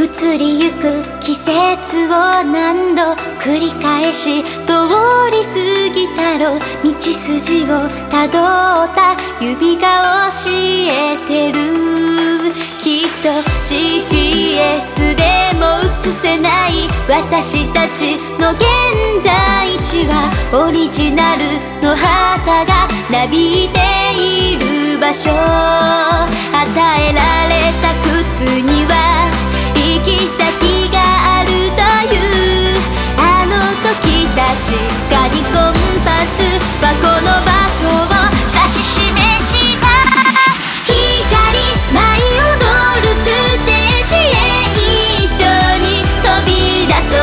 移りゆく季節を何度繰り返し通り過ぎたろ道筋をたどった指が教えてる。きっと GPS でも映せない私たちの現在地はオリジナルの旗がなびいている場所。与えられた靴には行き先があるというあの時確かにコンパスはこの場所を指し示した。光舞い踊るステージへ一緒に飛び出そう。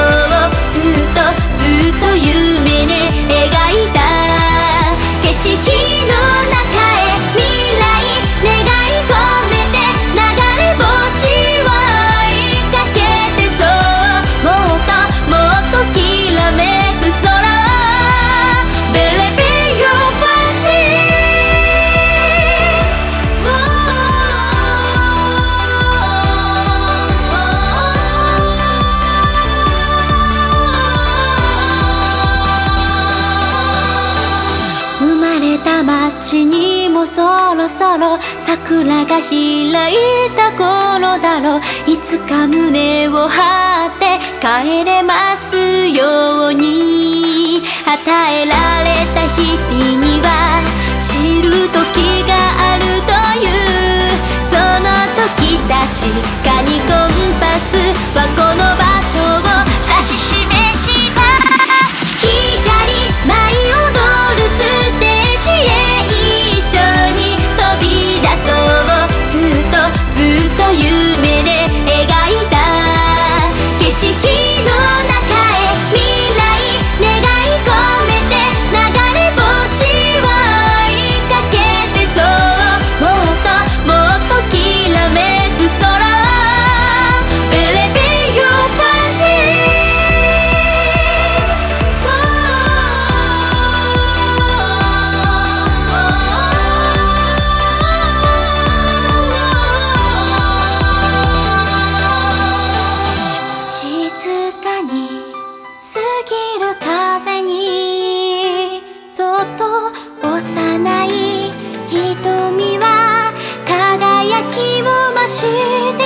ずっと夢に描いた景色の中へ未来願い込めて流れ星を追いかけてそう。もっときらめく空 Believe in your fancy。 生まれた街にもそろそろ桜が開いた頃だろう。いつか胸を張って帰れますように。与えられた日々には散る時があるというその時確かにコンパスはこの場所を指し示した。光舞い踊るステージへ一緒に飛び出そう。ずっと夢で描いた景色の中へ未来願い込めて流れ星を追いかけてそう。もっときらめく空 Believe in your fancy。 静かに過ぎる風にそっと幼い瞳は輝きを増して